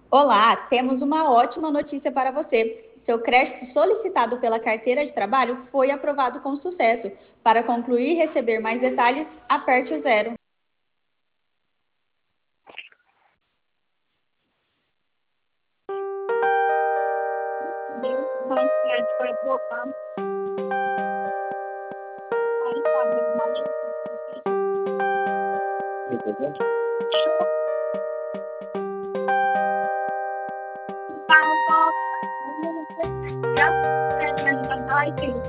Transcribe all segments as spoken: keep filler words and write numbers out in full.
Olá, temos uma ótima notícia para você. Seu crédito solicitado pela carteira de trabalho foi aprovado com sucesso. Para concluir e receber mais detalhes, aperte o zero. Mas crédito foi aprovado. Aí sabe, mas já vai ter.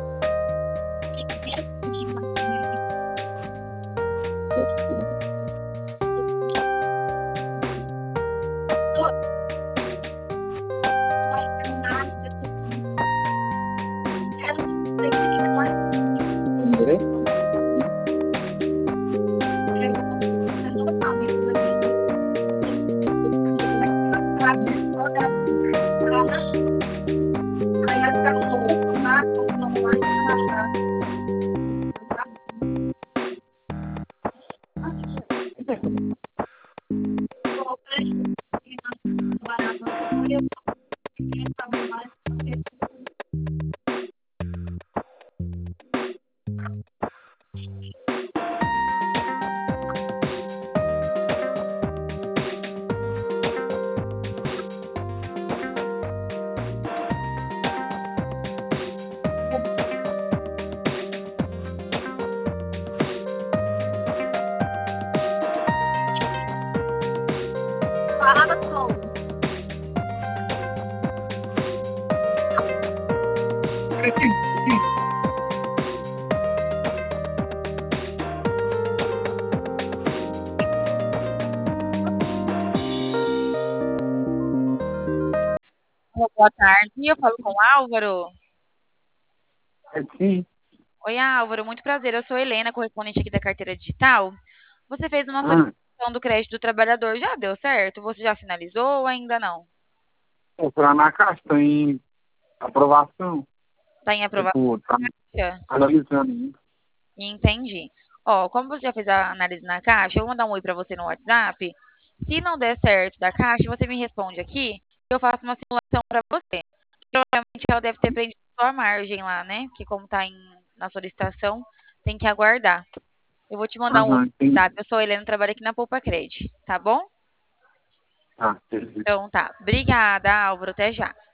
Parada solo. Boa tarde, eu falo com o Álvaro. Sim. Oi, Álvaro, muito prazer. Eu sou Helena, correspondente aqui da carteira digital. Você fez uma Ah, solicitação do crédito do trabalhador, já deu certo? Você já finalizou ou ainda não? vou lá na caixa, tá em aprovação. Está em aprovação? Tipo, tá analisando ainda. Entendi. Ó, como você já fez a análise na Caixa, eu vou mandar um oi para você no WhatsApp. Se não der certo da Caixa, você me responde aqui, eu faço uma simulação para você. Provavelmente ela deve ter prendido sua margem lá, né? Que como tá em, na solicitação, tem que aguardar. Eu vou te mandar um oi Aham, no entendi. WhatsApp. Eu sou a Helena, trabalho aqui na Poupa Cred, tá bom? Tá, beleza. Então tá. Obrigada, Álvaro. Até já.